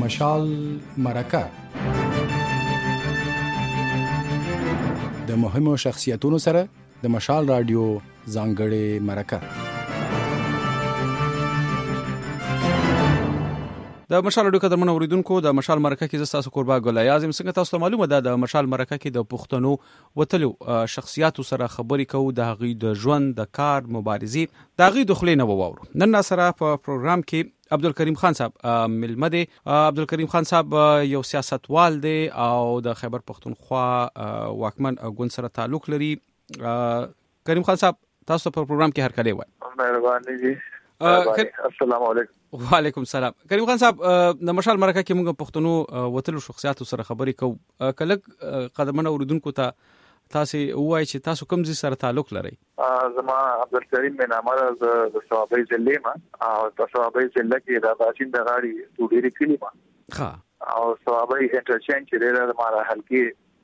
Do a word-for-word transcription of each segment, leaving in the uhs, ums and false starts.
مشال مرکه د مهمو شخصیتونو سره د مشال رادیو ځانګړې مرکه. د مشال رادیو قدرمن اوریدونکو، د مشال مرکه کې زه تاسو قربا ګل اعظم څنګه تاسو ته معلومه ده د مشال مرکه کې د پښتنو وتلو شخصیتو سره خبرې کوو، د هغوی د ژوند، د کار، مبارزې، د هغوی د خولې نه وواورو. نن سره په پروګرام کې عبدالکریم خان صاحب ملمه دی. عبدالکریم خان صاحب یو سیاستوال دی او د خیبر پښتونخوا واکمن ګوند سره تعلق لري. کریم خان صاحب تاسو په پروګرام کې هر کله وای. مهرباني جی. السلام علیکم. وعلیکم السلام. کریم خان صاحب د مشال مرکه کې موږ پښتنو وتلو شخصیتو سره خبرې کوو. کله قدمنه اوریدونکو ته تاسو وایي چې تاسو کوم ځای سره تعلق لرئ؟ زما عبدالکریم مې نامه د صوابۍ ضلع ما او د صوابۍ ضلع کې د باشین د غاړي ټوډيري کلی ما ها او صوابۍ انټرچینج لري د مارا حلقي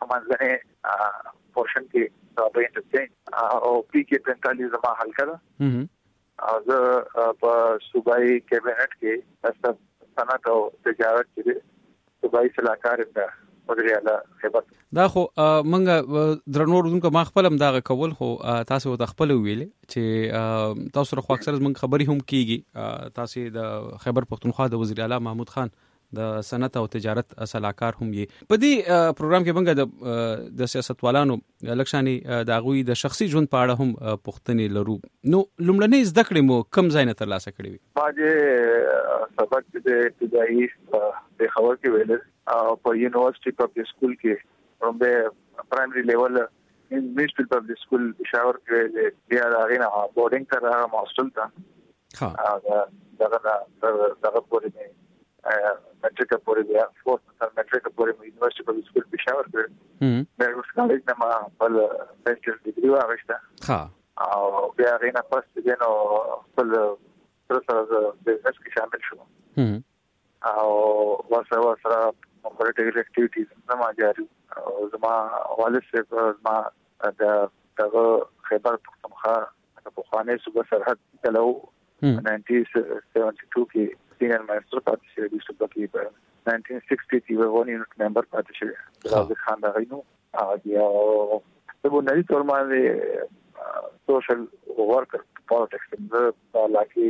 منځنه پورشن کې صوابۍ انټرچینج او پی کې پینتالیس زما حلقه ده او زه په صوبایي کابینټ کې صنعت او تجارت کې صوبایي صلاحکار یم مدیریاله خبر. دا خو منګه درنور دونکو ما خپلم دا کول خو تاسو ته خپل ویل چې تاسو سره خو اکثر من خبري هم کیږي. تاسو د خیبر پښتونخوا د وزیر اعلی محمود خان د صنعت او تجارت صلاحکار هم یې. په دې پروګرام کې منګه د د سیاستوالانو لکشاني د غوي د شخصي ژوند په اړه هم پوښتنې لرو. نو لومړنۍ زده کړې مو کم ځای نه ترلاسه کړې وي؟ ما چې سبق د ابتدایي په خبر کې ویل او په یونیورسيټي پبلک سکول کې رومبه پرایمري لیول انګلیش پبلک سکول پېښور کې بیا راغینا بورډینګ ته راغم هاستل ته. ها دا دا دا پورې نه میټریک پورې بیا فورث تر میټریک پورې یونیورسيټي پبلک سکول پېښور کې هم مې ورسکالج نه ما بل بیچلر ډیګري واغښته. ها او بیا غینا پس دینو بل تر سره د بزنس کې شامل شوم. هم او ورسره ورسره پولیټیکل اکټیویټیز زما جاري او زما والد صاحب ما د دغه خیبر پښتونخوا په خوانې صوبه سرحد تلو ناینټین سیونټي ټو کې سینیئر مانیسټر پاتې شوی د صوبه کې په ناینټین سکسټي کې ون یونټ ممبر پاتې شوی راځي خان دا غینو او بیا د بنیادی تور باندې سوشل ورکر پالیټکس د لاکي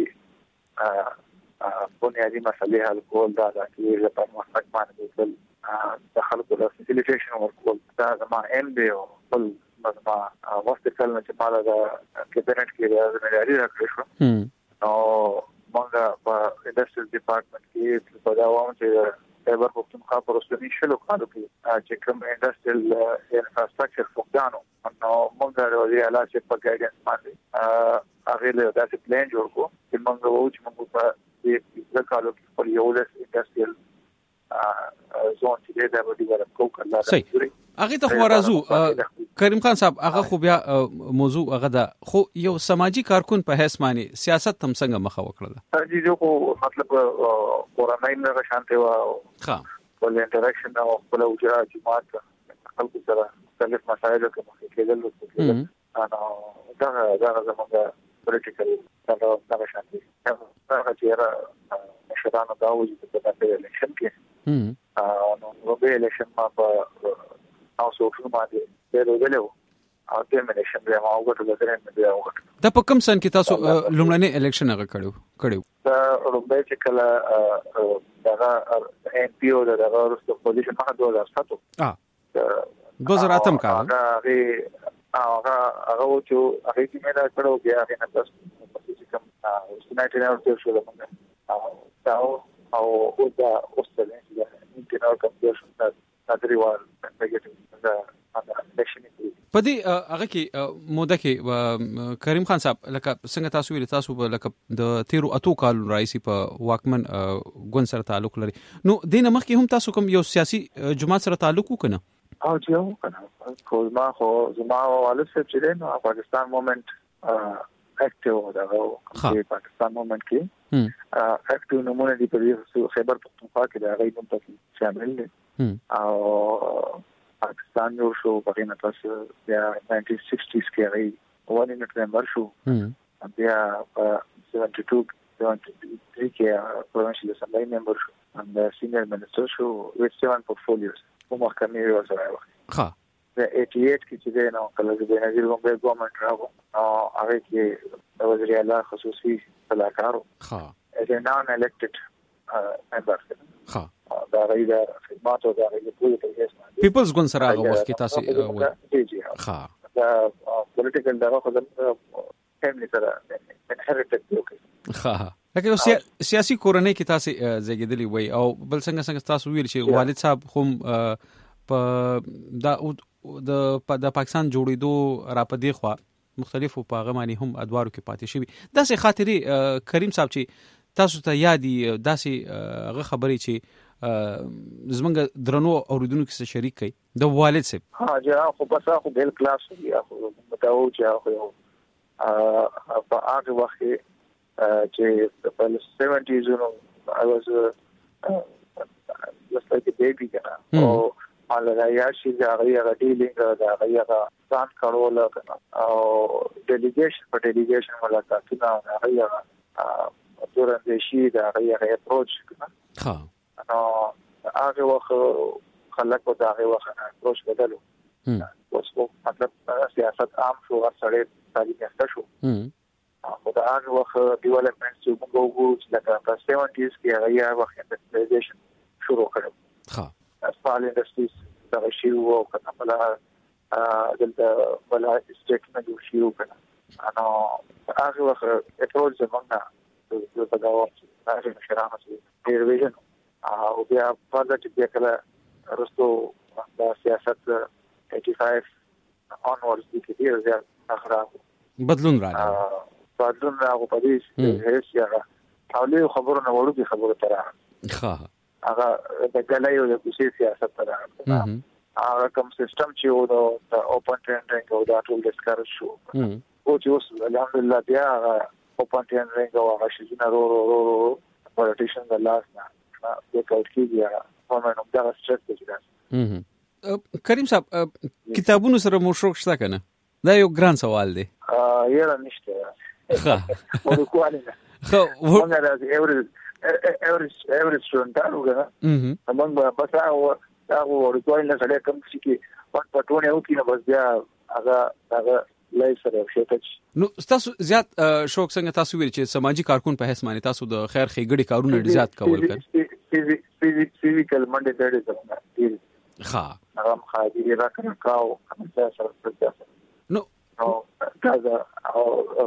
بنیادی مسئلې حل کول دا چې د پرمختګ باندې د خلکو د فیسیلیټیشن ورکول دا زموږ ایم دی او بل زما واسطه کله چې مالا د کابینټ کې د ځمېداري راکړې شو نو موږ په انډستریل ډپارټمنټ کې په دا وامه چې خیبر پښتونخوا په رسمي شلو کالو کې چې کوم انډستریل انفراستراکچر فقدانو نو موږ د وزیر اعلی چې په ګایډنس باندې هغه له داسې پلان جوړ کړو چې موږ وو چې موږ په د کالو کې په یو ډول انډستریل زون چې دا به ډیولپ کوو کړل. هغه ته خو راځو کریم خان صاحب، هغه خو بیا موضوع هغه ده، خو یو سماجی کارکون په حیث معنی سیاست هم څنګه مخه وکړه؟ جی جو خو مطلب قرآنی نه شانته و ها ول انټریکشن او خپل وجرا جماعت خلکو سره څنګه مسایل کوي کېدل نو انا دا دا زموږ پولیټیکل دا دا شانته هغه چې را نشرانه دا وځي په دغه الیکشن کې ا نو نو به الیکشن ما په او سوشل باندې ډېر ویلو او د الیکشن بیا ما وګټل درې بیا وګټل. دا په کوم سن کې تاسو لومړنی الیکشن هغه کړو کړو دا رومبه چې کله دغه ان پی او دغه ورسته پوزیشن هغه دوه هزار سات اه دوه هزار اته کال هغه هغه هغه چې هغه چې مې دا کړو بیا هغه نه تاسو چې کوم سنټ نه ورته شو دا او او دا اوسله چې انټرنل کمپیوټر دا تدریوال نګټیو دا الیکشن په دې هغه کې موده کې کریم خان صاحب لکه څنګه تاسو ویل تاسو لکه د تیرو اتو کال رئیس په واکمن ګوند سره تعلق لري، نو دینه مخکې هم تاسو کوم یو سیاسي جماعت سره تعلق وکنه؟ او چې یو کنه خو ما خو زما والد صاحب چې نو پاکستان مومنت اکټیو دا پاکستان مومنت کې اکټیو نمونه دی په خیبر پښتونخوا کې دا غي نوم ته شامل دي او پاکستان جوړ شو په کې نه تاسو بیا ناینټین سکسټیز کې غي ون یونټ ممبر شو بیا په سیونټي ټو seventy-three کې provincial assembly member شو and senior minister شو with seven portfolios په محکمې وزرای وخت ها د eighty-eight کې چې نو کله چې بنظیر غومبه ګورنمنت راغو او هغه کې وزیر اعلی خصوصي صلاحکار ها as a non elected member ها دا غي دا خدمات او دا غي ټول ته اسمه پیپلز ګون سره هغه وخت کې تاسو و ها دا پولیټیکل دا خو د فیملی سره انهریټډ دی ها لکه سیاسي کورنۍ کې تاسو زګیدلی وای او بل څنګه څنګه تاسو ویل چې والد صاحب هم په دا د د پاکستان جوړېدو را پدې خو مختلفو پاغمانی هم ادوارو کې پاتې شوی داسې خاطرې کریم صاحب چې تاسو ته یادي داسې هغه خبرې چې زمونږ درنو اوریدونکو کې شریک کړي د والد صاحب ها جا خو بس خو بل کلاس دی خو متاو چې خو په هغه وخت چې په seventies نو I was uh, just like a baby کنه او على یاشي دا غیره ډیلینګ دا غیره ځان کارول کنه او ډیلیګیشن په ډیلیګیشن ملاقاتونه غیره تورنده شي دا غیره اپروچ کنه ها نو هغه وخت خلک په هغه وخت اپروچ بدلو اوس په مطلب سیاست عام شو ورسره تعلیم یافته شو خو دا هغه وخت ډیولپمنټ چې موږ وګورو لکه په seventies کې هغه وخت انډستریالایزیشن شروع کړو ها اسپال انډستریز دا شیو او کنه بلا دلته بلا سټیټ نه جوړ شیو کنه نو هغه وخت اپروچ زمونږه د په دا وخت هغه مشرانو چې ډیریویژن او بیا په دغه کې کله رستو د سیاست eighty-five onwards کې ډیر زیات اخره بدلون راغی بدلون راغو په دې هیڅ یې او له خبرونو ورودي خبره تر ها هغه د ګلایو د کوشي سیاست تر هغه کوم سیستم چې و د اوپن ټرینډینګ او د ټول ډیسکارج شو او چې اوس الحمدلله بیا اوپن ټرینډینګ او هغه شي نه رو رو رو پولیټیشن د لاس نه د کوټ کې بیا په نوم دا سترګې کېږي کریم صاحب کتابونو سره مو شوق شته کنه دا یو ګران سوال دی یاره نشته ها ورکواله خو څنګه راځي ایوریج ایوریج ایوریج شونټانو کنه موږ بس هغه هغه ورکواله نه سره کوم چې په پټونه یو کې نه بس بیا هغه هغه لای سره شته نو تاسو زیات شوق څنګه تاسو ویل چې سماجی کارکون په حساب باندې تاسو د خیر خېګړي کارونه زیات کول کړ فزیکل منډه ډېر دی ها هغه خاطر راکنه کاو همدا سره څه نو او دا او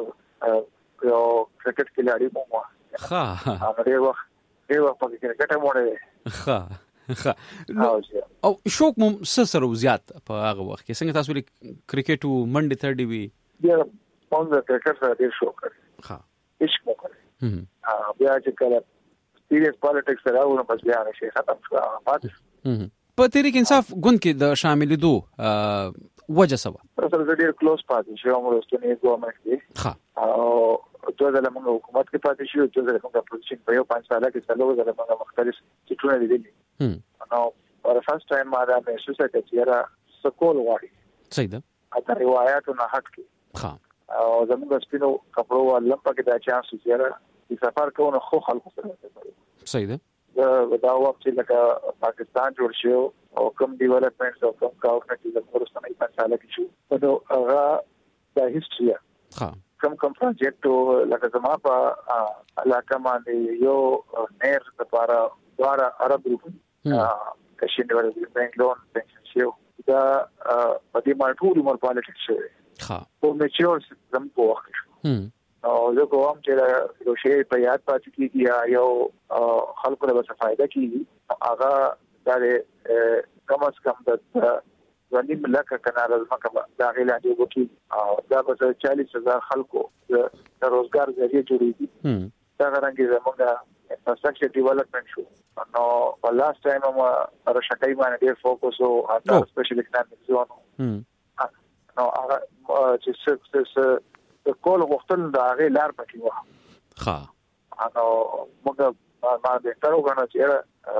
یو کرکټ کلاړي مو ها هغه ډېر وخت ډېر وخت په کې ګټه موړې ها ها او شوق مو سره زیات په هغه وخت کې څنګه تاسو لري کرکټ او منډه تر دی وی بیا پونځه کرکټ سره ډېر شوق کړ ها عشق مو کړ ها بیا چې کله سیریس پالیټکس سره ونه بس بیا شي ختم شو پات په تحریک انصاف ګوند کې د شاملېدو وجه سبا سره ډېر کلوز پاتې شو موږ ستنې ګورنمنت کې ها او ټول د موږ حکومت کې پاتې شو ټول د موږ پوزیشن په یو پنځه سال کې څلور د موږ مختلف چټونه لیدلې نو for first time ما دا محسوس کړ چې را سکول واړي صحیح ده اته روایتو نه هټ کې ها او زموږ سپینو کپړو ولم پکې دا چانس چې را د سفر کوونه خو خلکو سره صحیح ده دا وخت چې لکه پاکستان جوړ شو او کوم ډیولپمنټس او کوم کاوټنټ د پرستانه په ساله کې شو نو هغه د هیستوري ها کوم کوم پروجیکټ لکه زما په علاقه باندې یو نیر لپاره دواره عرب ګروپ کشین ډیولپمنټ بانک لون پنشن شو دا په دې مالټو مور پالیټکس شو ها او میچور زم په وخت شو او زه کوم چې یو شی په یاد پاتې کیږي یا یو خلکو له څه فائدہ کیږي هغه د کم از کم د ځاني ملک کنه زمکه دا غیلا دی وکي او دا به چالیس هزار خلکو د روزګار ذریعہ جوړیږي دا غرانګي زموږه انفراستراکچر ډیولپمنٹ شو نو په لاست ټایم ما رشکای باندې ډیر فوکس او اته سپیشل اکونومیک زون نو هغه چې څه څه د کول وختل دا غي لار پکې و ها نو موږ ما د تر وګڼو چې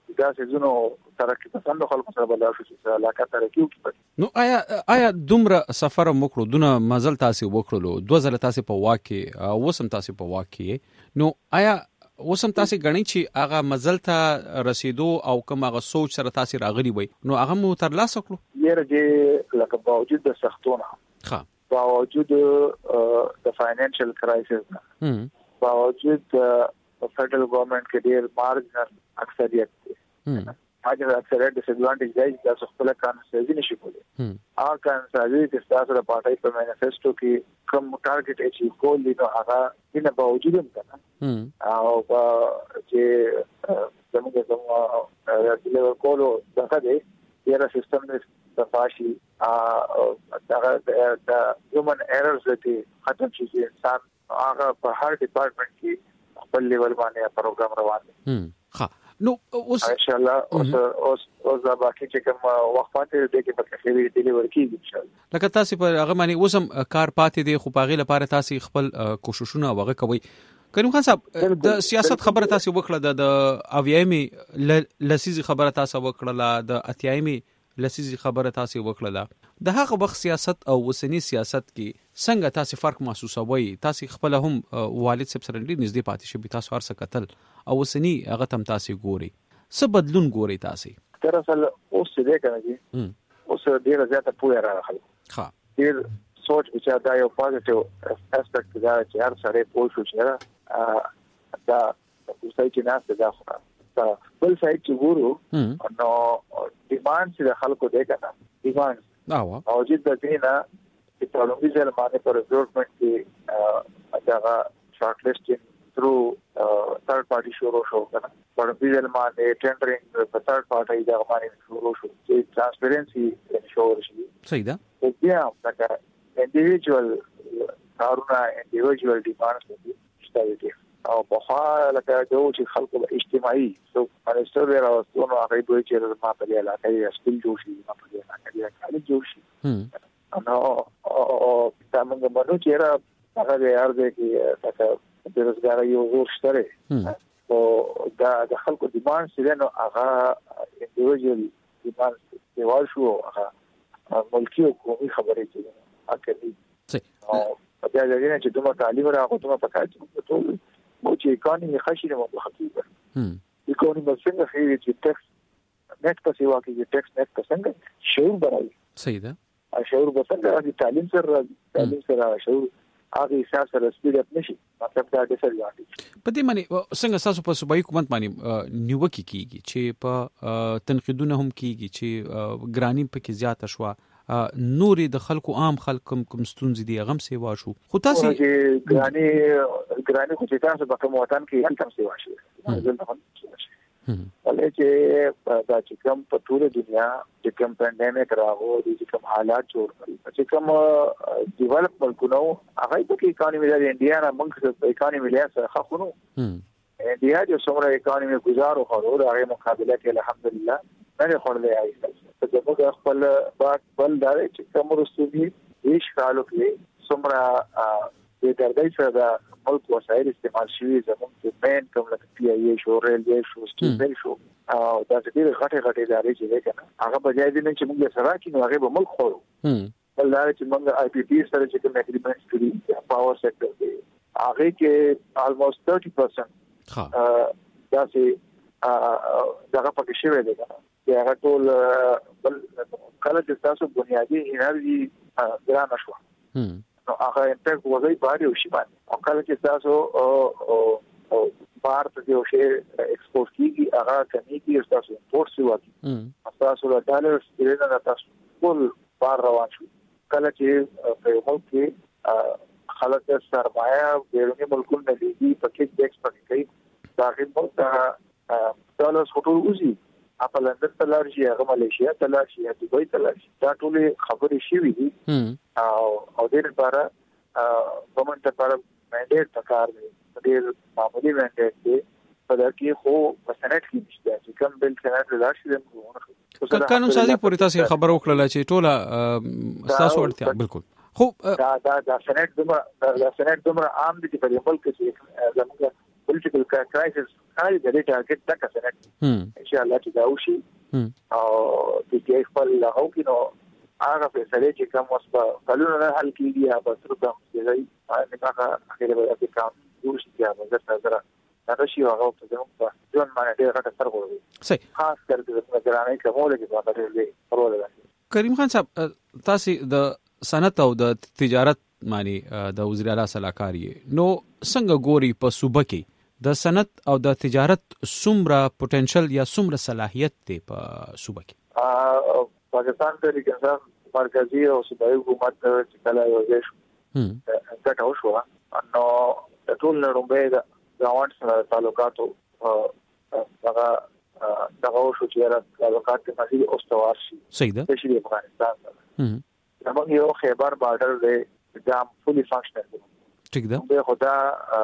دا سيزونو ترقی پسند خلکو سره بلل شو چې علاقه ترقی وکړي. نو آیا آیا دومره سفر وکړو دونه مزل تاسو وکړلو دوه ځله تاسو په واکه وسم تاسو په واکه نو آیا وسم تاسو غنی چې هغه مزل ته رسیدو او کوم هغه سوچ سره تاسو راغلی وي نو هغه مو تر لاسه کړو؟ یره چې لکه باوجود د سختونه ها باوجود د فاینانشل کرایسس هم باوجود د فدرل ګورنمنت کې ډیر مارجنل اکثریت هم هغه اکثریت ډیس ایڈوانټیج دی چې تاسو خپل کانسټیټوینسي نشي کولی. هغه کانسټیټوینسي چې تاسو د پارټای په مینیفیسټو کې کوم ټارګټ اچیو کول دي نو هغه دنه باوجود هم کنه او چې زموږ زموږ راځي کولو دغه دی یره سیستم دې صفاشي هغه د هیومن ایررز چې ختم شي انسان هغه په هر ډپارټمنټ کې خپل لیول باندې پروګرام روان دي. ها نو اوس ان شاء الله اوس اوس اوس دا باقي چې کوم وخت پاتې دی کې په خېری ډیلیور کیږي ان شاء الله. لکه تاسو په هغه باندې اوسم کار پاتې دی خو پاغي لپاره تاسو خپل کوششونه وغه کوي. کریم خان صاحب د سیاست خبره تاسو وکړه د اویایمي لسیزي خبره تاسو وکړه د اتیایمي لسیزي خبره تاسو وکړه د هغه وخت سیاست او وسنی سیاست کې څنګه تاسو فرق محسوسوي؟ تاسو خپل هم والد صاحب سره نږدې پاتې شوي تاسو هر څه قتل او وسنی هغه تم تاسو ګوري څه بدلون ګوري تاسو؟ تر اصل اوس دې کوي اوس ډیر زیاته پوهه راغله. ها ډیر سوچ چې دا یو پوزټیو اسپیکټ دا چې هر سره پوه شو چې دا اوسای چې نه دا خو دا بل سایت چې ګورو نو ډیماند چې خلکو دی کنه ډیماند او موجود د دینا چې په لومړي ځل باندې پر ریکروټمنټ کې دا شارټ لیسټینګ تھرو ثرد پارټي شروع شو کنه په لومړي ځل باندې ټینډرینګ په ثرد پارټي دا باندې شروع شو چې ترانسپیرنسي انشور شي. صحیح ده. بیا دا انډیویډوال کارونه انډیویډوال ډیماندز شته دي او په حال لکه جو چې خلکو اجتماعي سو منستر راوستو نو هغه دوی چې ما په علاقه کې سپیل جوړ شي ما په علاقه کې کالي جوړ شي نو او تاسو موږ چې را هغه یې ارزه کې تاسو د روزګار یو ورشتره او دا د خلکو ډیماند چې نو هغه انډیویډوال ډیماند دیوال شو هغه ملکی او قومي خبرې چې اکدي او په دې ځای کې چې دومره تعلیم راغو دومره پکای ټول مو چې اکانومي خشینه مو حقیقت هم اکانومي څنګه خېږي چې ټیکس نت پسې واکې چې ټیکس نت څنګه شعور برابر. صحیح ده. شعور به څنګه د تعلیم سره تعلیم سره شعور هغه حساب سره سپیډ اپ نشي مطلب دا د سر یاټي په دې معنی څنګه تاسو په صوبایي حکومت باندې نیوکه کیږي چې په تنقیدونه هم کیږي چې ګرانی په کې زیاته شو نوري د خلکو عام خلکم کوم ستونزې دي غم سیوا شو خو تاسو ګرانی ګرانی خو چې تاسو په کوم وطن کې هم تم سیوا شي ولې چې دا چې کوم په ټول دنیا چې کوم پاندیمیک راغو دي چې کوم حالات جوړ کړي چې کوم ډیولپ ملکونو هغه په کې اکانومي د انډیا نه موږ په اکانومي له سره خونو انډیا چې څومره اکانومي گزارو خورو هغه مقابله کې الحمدلله نه خورلې آیسته په دغه خپل باک بل دار چې کوم رسوبي هیڅ کالو کې څومره د دردای سره د ملک وسایل استعمال شوی زموږ د مین کوم لکه پی ای شو ریلوی شو سټیل شو او دا چې ډېر غټه غټه ادارې چې ده کنه هغه بجای دي چې موږ سره کې نو هغه به ملک خورو بل دا چې موږ آی پی پی سره چې کوم اګریمنټ کړی پاور سېکټر کې هغه کې almost thirty percent ها دا چې دغه پکې شوی دی کنه چې هغه ټول بل کله چې تاسو بنیادی انرژي ګرانه شو نو هغه امپیکټ وځي باندې او شي باندې او کله چې تاسو او بهر ته یو شی ایکسپورټ کیږي هغه کمی کیږي تاسو امپورټ سی واکي تاسو له ډالر سترینه نه تاسو ټول بهر روان شو کله چې په ملک کې خلک سرمایه بیرونی ملکونو نه لګي پکې ټیکس پکې کوي داخل ملک ته ډالر ټول وځي په لندن تلار شي هغه ماليشیا تلار شي دوبۍ تلار شي دا ټول خبرې شي وي او او دې لپاره ګورنمنت لپاره منډیټ پکار دی ډېر معمولی منډیټ دی په دا کې خو سنټ کې نشته چې کوم بل سنټ لاشي د قانون سازي پورې تاسو خبر وکړه چې ټوله تاسو ورته بالکل خو دا دا د سنټ دمر د سنټ دمر عام دي په ملک کې زموږ پولیټیکل کرایسس هاي د دې ټارګټ دا کسنه ان شاء الله چې دا وشي او د دې خپل هغه کې نو هغه فیصله چې کوم اوس په قانون نه حل کیږي یا په تر کوم ځای نه هغه اخیری به د کوم دوی چې هغه زړه زړه دا شی هغه په دغه په ځون باندې ډېر راټ سره وړي صحیح خاص کر د ګرانې کومول کې په اړه دې پرول ده. کریم خان صاحب تاسو د صنعت او د تجارت معنی د وزیر اعلی صلاحکار یې نو څنګه ګوري په صوبه کې د صنعت او د تجارت څومره پوتنشل یا څومره صلاحیت دی په صوبه کې؟ پاکستان ته د مرکزی او صوبایي حکومت چې کله یو ځای شو دا ټاو شو نو د ټول نړۍ د ګاونډ سره تعلقاتو هغه دغه شو چې را تعلقات د مزید اوستوار شي صحیح ده د شي افغانستان سره زموږ یو خیبر بارډر دی دا فولي فنکشنل دی ټیک ده به خدا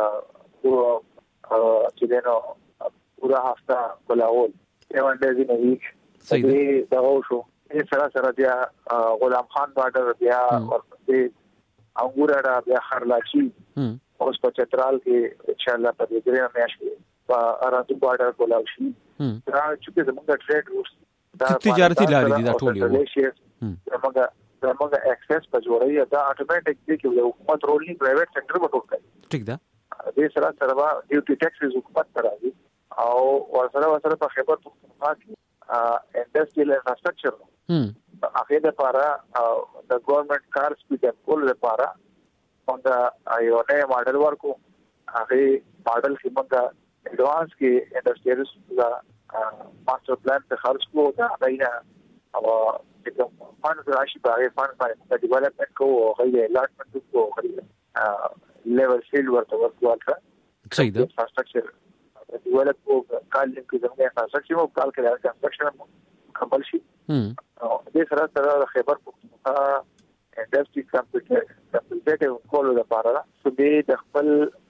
چې دنو پورا هفته کولاول یوان ډېر نه ویک صحیح ده دا شو یې سره سره بیا غلام خان بارډر بیا ورته انګورا بیا خرلاچی اوس په چترال کې ان شاء الله په دې ډېر میاشتې په اراضي بارډر کولاو شي دا چې زموږ ټریډ روټس دا تجارتي لارې دي دا ټول یو زموږ زموږ اکسس په جوړي دا اتوماتیک دي چې یو حکومت رول نه پرایویټ سېکټر به وکړي ټیک ده دې سره سره ډیوټي ټیکسز حکومت ترازي او ورسره ورسره په خبر پښتونخوا کې انډستریال انفراستراکچر هم هغه د لپاره د ګورنمنت کار سپیډ کول لپاره څنګه یو نه ماډل ورکو هغه ماډل کې موږ اډوانس کې انډستریال دا ماستر پلان ته خرڅ کوو دا غوښنه او د فاند راشي باندې فاند باندې د ډیولپمنٹ کو او غوښنه الاټمنټ کو غوښنه لیول فیلډ ورته ورکوه صحیح ده انفراستراکچر ډیولپ کو کال کې زموږه انفراستراکچر او کال کې د کنسټرکشن کمپل شي او دې سره سره خبر پښتونخوا انډستری کمپیټیټیو کولو لپاره چې دې د خپل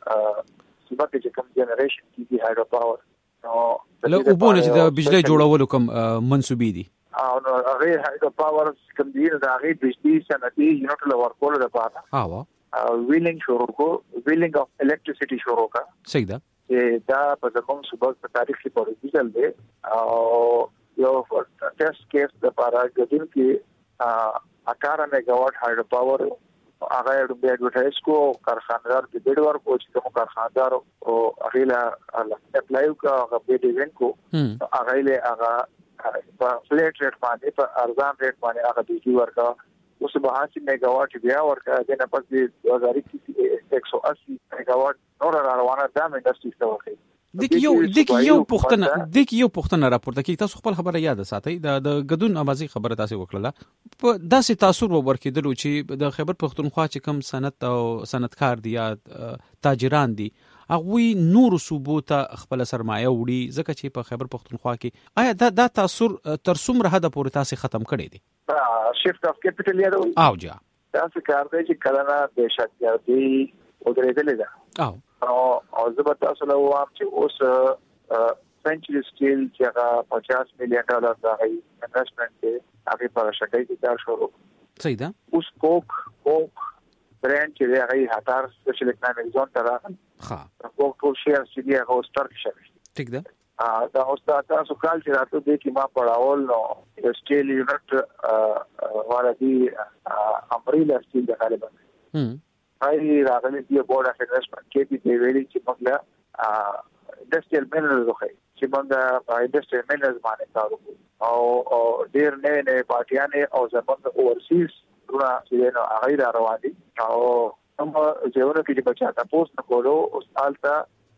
سبق چې کوم جنریشن کې هایډرو پاور نو له وبونه چې د بجلی جوړولو کوم منسوبې دي او نو هغه هایډرو پاور کوم دي د هغه بجلی صنعتي یونټ له ورکولو لپاره ها ویلینګ شروع کو ویلینګ اف الکتریسيټي شروع کا صحیح ده چې دا په زموږ صوبه په تاریخ کې پروژل دی او یو ټیسټ کیس د لپاره ګډون کې اٹھارہ میگاواټ هایډرو پاور هغه د ایڈورټایز کو کارخانه‌دار کې ډېر ورکو چې کوم کارخانه‌دار او هغه لا اپلای کو هغه په ډیزاین کو هغه له هغه په فلیټ ریټ باندې په ارزان ریټ باندې هغه بجلی ورکا اوس به هڅه میگاواټ بیا ورکا د نه پس د دو هزار ایک سو اسی میگاواټ نور روانه د انډستری څخه وخی د یو د یو پښتنه د یو پښتنه راپورته کې تاسو خپل خبره یاد ساتئ د د غدون اوازي خبره تاسو وکړه په داسې تاثیر ورکېدل چې د خیبر پښتونخوا چې کم صنعت او صنعتکار دي یا تاجران دي هغه نور صوبو ته خپل سرمایه وړي ځکه چې په خیبر پښتونخوا کې آیا دا د تاثیر تر څومره حد پورې تاسو ختم کړي دي شفت اف کیپټل یادو او جا تاسو کار دی چې کلنه د شتګردي او درېدلې ده او او زبر تاسو له وام چې اوس سنچري سټیل چې هغه پچاس میلیون ډالر د انویسټمنټ دی هغه په شکایت کې کار شروع صحیح ده اوس کوک کوک برانډ چې هغه هاتار سپیشل اکونومیک زون ته راغلی ها کوک ټول شیر چې دی هغه ستارک شوی ټیک ده دا اوس تاسو کال چې راته دې کې ما پڑھاول نو سټیل یونټ ورادي امبریلا سټیل د غالبا هم هاي راغلي دی بورډ اف انویسټمنټ کې دې ویلي چې موږ انډستریال مینرز وخی چې موږ په انډستریال مینرز باندې کار وکړو او ډېر نه نه پارټیانه او زموږ اورسیز ورونه چې نو هغه روان دي او هم ځونه کې چې بچا تاسو نه کولو اوس حالت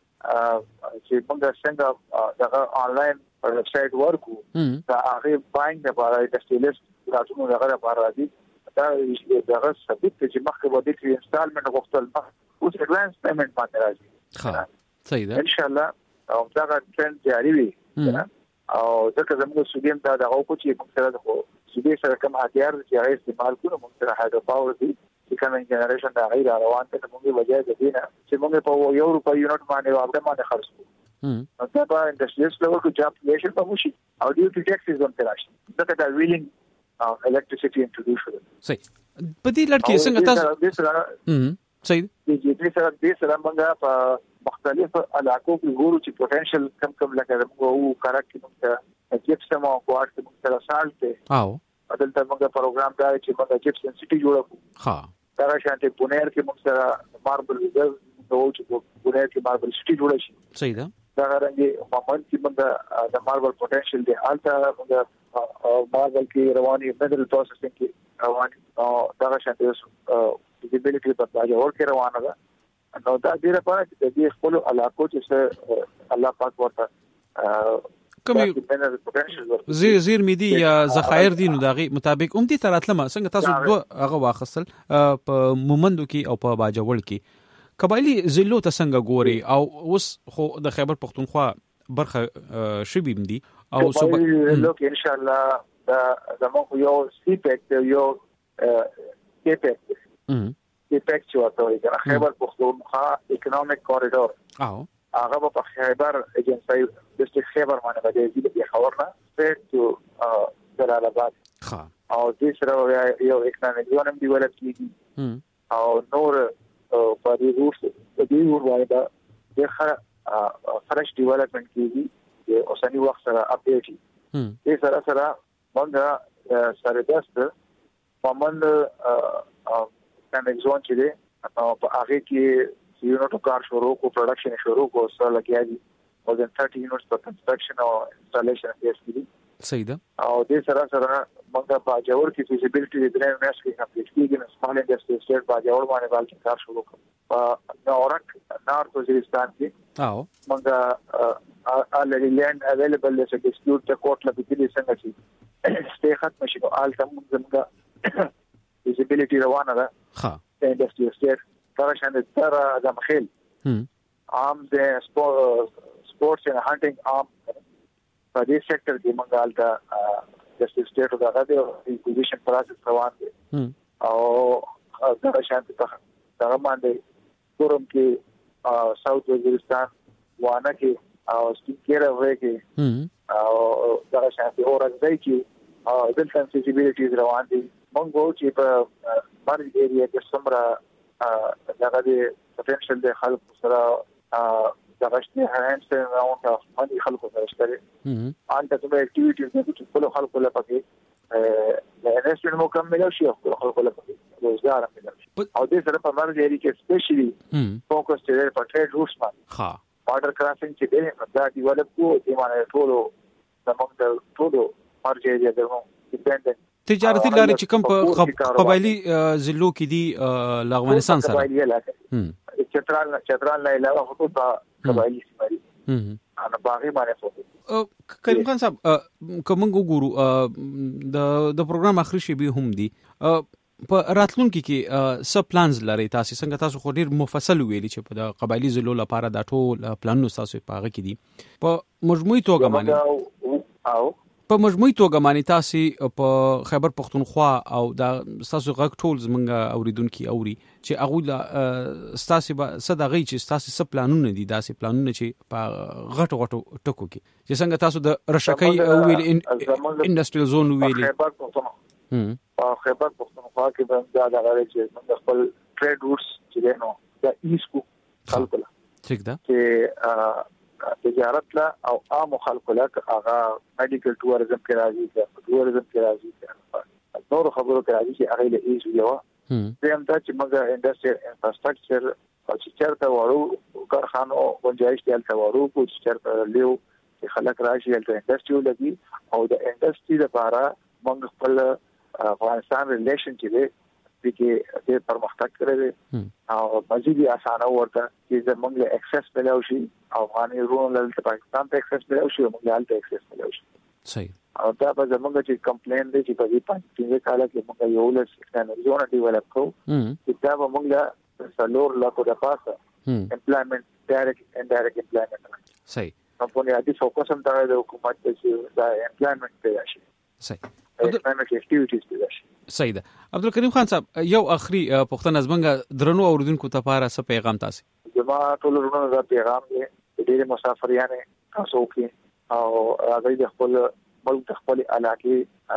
چې موږ څنګه دا انلاین ویب سټ ورکو دا هغه باینګ لپاره انډستریالیست راځو هغه لپاره دي دا دغه ثبت چې مخکې ودی چې انسټالمنت غوښتل اوس ایڈوانس پیمنٹ باندې راځي ها صحیح ده ان شاء الله او دا ټرند جاری وي او ځکه زموږ سودیم دا دغه کو چې موږ سره د سودی سره کوم هتیار چې هغه استعمال کوو موږ سره هایډرو پاور دي چې کوم جنریشن دا غیر روان ته موږ وجه ده دینه چې موږ په یو روپۍ یونټ باندې واپس باندې خرڅ کوو نو دا په انډستریال لیول کې جاب کریشن په موشي او ډیوټي ټیکسز هم تراشي ځکه دا ویلینګ الکتریسيټي انټروډوس شو صحیح په دې لړ کې څنګه تاسو صحیح دي دې سره دې سره موږ په مختلف علاقو کې ګورو چې پوتنشل کم کم لکه موږ کارک کې موږ جپسم او کوارټ کې موږ سره سالټ او دلته موږ پروګرام دا چې موږ جپسم سټي جوړو ها دا شانتي پونیر کې موږ سره ماربل ریزرو چې پونیر کې ماربل سټي جوړ شي صحیح ده دا غواړي مومنت چې موږ د ماربل پوتنشل دی الته موږ ماربل کې رواني مينرال پروسسینګ کې رواني دا شانتي فیزیبিলিټي په باندې ورکه روانه ده نو دا ډیره پاره چې د دې خپل علاقو چې الله پاک ورته کومي زیر زیر میدي یا ذخایر دي نو دغه مطابق اومدي تراتلمه څنګه تاسو دوه هغه واخصل په مومندو کې او په باجوړ کې قبایلی ضلعو ته څنګه ګوري او اوس خو د خیبر پختونخوا برخه شبیم دي او صوب لوک ان شاء الله دا زموږ یو سی پیک یو کی پیک کی پیک چې ورته د خیبر پختونخوا اکونومیک کوریډور او هغه په خیبر ایجنسی د خیبر باندې باندې د خبرنا سټ ټو جلال آباد ها او د سره یو اکونومیک زون ډیولپ کیږي او نور په دې روټ د دې ور باندې د خره فرش ډیولپمنٹ کیږي د اوسنی وخت سره اپډیټ شي دې سره سره موږ سره داست مومند اکونومیک زون چې دی او په هغه کې یونټو کار شروع کو پروډکشن شروع کو سره لګیږي more than thirty units for construction or installation of S P D صحیح ده او دې سره سره موږ په جوړ کې فیزیبিলিټي د درې میاشتې کې کمپلیټ کیږي نو سمال انډستری سټیټ په جوړ باندې باندې کار شروع کړ په نورک نارث وزیرستان کې او موږ already land available as a dispute the court la بيدي څنګه چې stay ختم شي نو آل تم زموږ فیزیبিলিټي روانه ده ها انډستری سټیټ تر شان تر د مخیل عام د سپورتس ان هانټینګ عام په دې سېکټر کې منګال دا د سټیټ او د غوډي پوزیشن پروسس روان دي او دا شان ته دا باندې کوم کې ساوث وزیرستان وانه کې او سپیکر وې کې او دا شان ته اورنګ کې او د سنسیټیویټیز روان دي مونږ چې په مرګ ایریا کې څومره دغه د پوتنشل د خلکو سره دغه شته هانس راوند اف مانی خلکو سره شته ان ته کومه اکټیویټیز چې ټول خلکو لپاره کې د انویسټمنټ مکمل شي او خلکو لپاره روزګار ملي شي او د سره په مرګ ایریا کې سپیشلی فوکس چې په ټریډ روټس باندې ها بارډر کراسینګ چې دی دا ډیولپ کو دی باندې ټول زموږ د ټول مرګ ایریا دغه ډیپندنت تجارتي لارې چې کوم په قبایلی ضلعو کې دي له افغانستان سره قبایلی علاقې چترال چترال نه علاوه خطوط قبایلی سیمه انا باغی باندې فوکس کریم خان صاحب کوم وګورو د د پروګرام اخري شی به هم دي په راتلونکي کې سب پلانز لري تاسو څنګه تاسو خو ډیر مفصل ویلي چې په د قبایلی ضلعو لپاره دا ټول پلانونه تاسو په هغه کې دي په مجموعي توګه باندې او په مجموعي توګه باندې تاسو په خیبر پختونخوا او دا تاسو غږ ټول زمونږ اوریدونکو اوري چې هغه تاسو به صدغه چې تاسو سب پلانونه دي داسې پلانونه چې په غټو غټو ټکو کې چې څنګه تاسو د رشکې ویل انډستریال زون ویل خیبر پختونخوا په خیبر پختونخوا کې به دا دغه چې موږ خپل ټریډ روټس چې نو دا ایسکو خلکو لا ٹھیک ده چې تجارت لا او عام خلکو لا هغه میډیکل ټوریزم کې راځي چې ټوریزم کې راځي چې نور خبرو کې راځي چې هغه له ایز یو زم ته چې موږ انډستریال انفراستراکچر او چې چرته وړو کارخانو ونجایش دی تل وړو کو چې چرته لیو چې خلک راشي تل انډستریال لګي او د انډستری لپاره موږ خپل افغانستان ریلیشن چې کې د پرمختګ کړی او مزید اسانه ورته چې زموږ له اکسس ملو شي افغاني رول له پاکستان ته اکسس ملو شي موږ له الته اکسس ملو شي صحیح او دا به زموږ چې کمپلین دی چې په دې پنځه کال کې موږ یو لس زون ډیولپ کوو چې دا به موږ له سلور لاکو د پاسه امپلایمنٹ ډایرکټ ان ډایرکټ امپلایمنٹ صحیح په پونه دې فوکس هم دا د حکومت چې دا امپلایمنٹ دی شي صحیح اکونومیک اکټیویټیز دی شي صحیح ده عبدالکریم خان صاحب یو اخري پښتنه زمنګ درنو اوریدونکو ته لپاره څه پیغام تاسو زما ټول ورونو دا پیغام دی ډېر مسافریانه تاسو کې او هغه د خپل ملک د خپل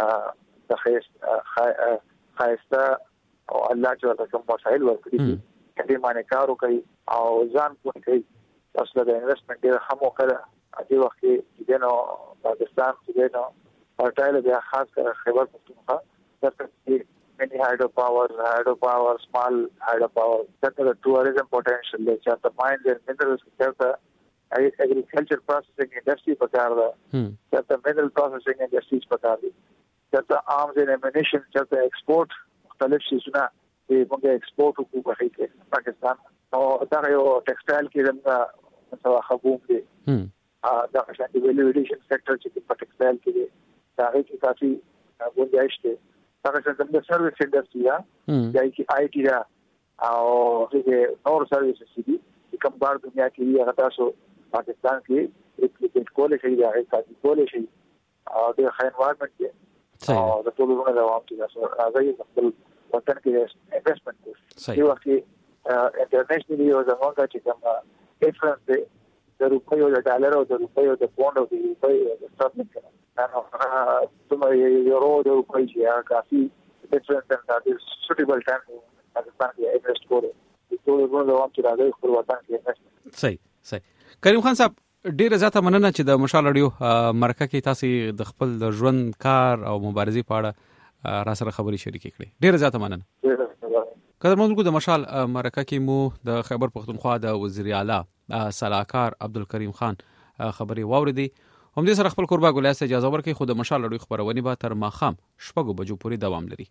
علاقې د خیست خیسته او الله چې ورته کوم مسائل ورکړي دې باندې کار وکړي او ځان پوه کړي. تاسو د انویسټمنټ ډېر هم وکړه. دې وخت کې د نو پاکستان کې نو پټایله بیا خاص کر خیبر پختونخوا ترڅو many hydro power, hydro power, small hydro power, that the tourism potential, that the mines and minerals, that the agriculture processing industry pakar da, that the mineral processing industries pakar di, that the arms and ammunition, that the export, मुख्तलिफ चीज़ों ये मुझे export को बढ़ाई के पाकिस्तान और ताकि वो textile की जमना मतलब खबूम दे, आ ताकि शायद value addition sector chicken textile के लिए ताकि की काफी गुंजाइश थे. ताकि जब सर्विस इंडस्ट्री है, जाए कि आईटी है, और फिर और सर्विसेज भी कम बार दुनिया की ये अगर तो पाकिस्तान की एक कोले से ही है, काफी कोले से ही, और ये एनवायरनमेंट के, और तो लोगों ने जवाब दिया सो आगे ये मतलब वतन के इन्वेस्टमेंट को, ये वक्त इंटरनेशनली और जमाना का चिकन डिफरेंस है, the रुपये और डॉलर और the रुपये और the pound और the रुपये और the sterling का तुम्हारे यूरो जो रुपये है काफी डिफरेंस है, that is suitable time Pakistan के इन्वेस्ट करो. तो लोगों ने जवाब दिया है कि वतन के इन्वेस्टमेंट. सही सही. کریم خان صاحب ډیره زیاته مننه چې د مشال رادیو مرکه کې تاسو د خپل د ژوند کار او مبارزې په اړه را سره خبري شریکې کړې. ډیره زیاته مننه. قدرمنو د مشال مرکه کې مو د خیبر پختونخوا د وزیر اعلی صلاحکار عبدالکریم خان خبري واوریدي. هم دې سره خپل قربا ګولیا سره اجازه ورکړي. خو د مشال رادیو خبرونه به تر ماخام شپږو بجو پورې دوام لري.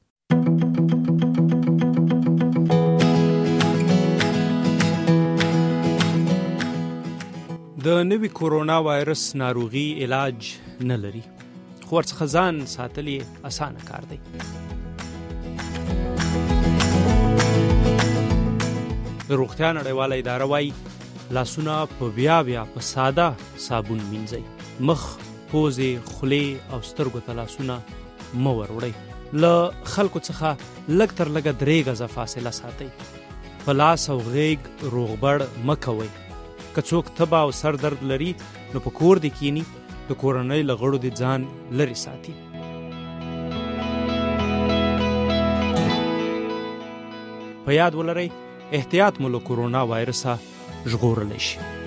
د نوي کورونا وایرس ناروغي علاج نه لري، خو ورڅخه ځان ساتل یې اسانه کار دی. د روغتیا نړیواله اداره وایي لاسونه په بیا بیا په ساده صابون مینځئ. مخ، پوزې، خولې او سترګو ته لاسونه مه ور وړئ. له خلکو څخه لږ تر لږه درې غزه فاصله ساتئ. په لاس او غیږ روغبړ مه کوئ. که څوک تبه او سر درد لري نو په کور دې کینی، د کورنۍ له غړو دې ځان لرې ساتي. په یاد ولرئ احتیاط مو له کورونا وایرسه ژغورلی شي.